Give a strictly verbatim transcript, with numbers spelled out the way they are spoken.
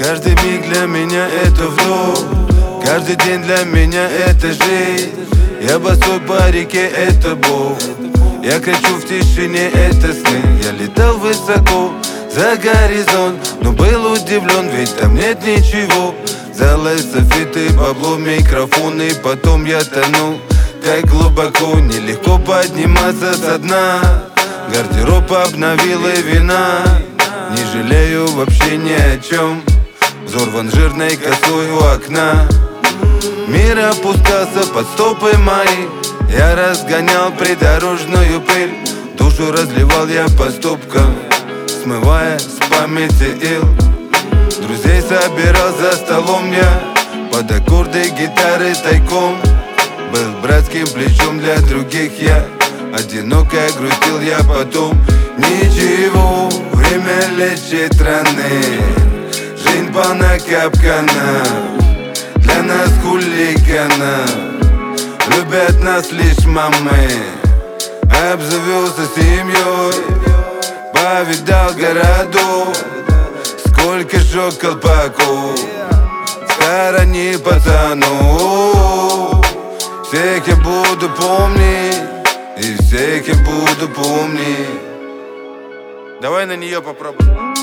Каждый миг для меня это вдох, каждый день для меня это жизнь. Я босой по реке, это Бог. Я кричу в тишине, это сны. Я летал высоко за горизонт, но был удивлен, ведь там нет ничего. Взял эстафеты, бабло, микрофон, и потом я тону. Так глубоко, нелегко подниматься со дна. Гардероб обновил и вина. Не жалею вообще ни о чем. Взорван жирной косой у окна. Мир опускался под стопы мои. Я разгонял придорожную пыль. Душу разливал я по ступкам, смывая с памяти ил. Друзей собирал за столом я под аккорды гитары тайком. Был братским плечом для других я. Одиноко грустил я потом. Ничего, время лечит раны. Жизнь полна капканов, для нас хулиганов. Любят нас лишь мамы. Обзавелся семьей, повидал городов. Сколько шок колпаков, сторони пацанов. Всех я буду помнить, и всех я буду помнить. Давай на нее попробуем.